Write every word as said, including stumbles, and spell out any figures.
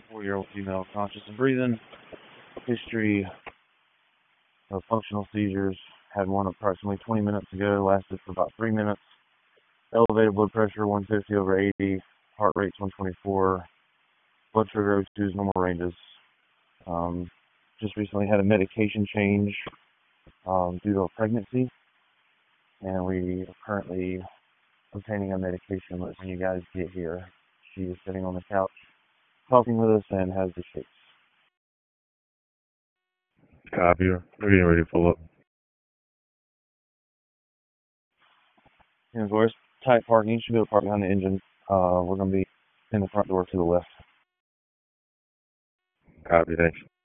four-year-old female, conscious and breathing. History of functional seizures. Had one approximately twenty minutes ago, lasted for about three minutes. Elevated blood pressure, one fifty over eighty. Heart rate's one twenty-four. Blood sugar O two is normal ranges. Um, just recently had a medication change um, due to a pregnancy, and we are currently obtaining a medication list. When you guys get here, she is sitting on the couch talking with us and has the shakes. Copy. We're getting ready to pull up. And of course, tight parking. You should be able to park behind the engine. Uh, we're going to be in the front door to the left. Copy. Thanks.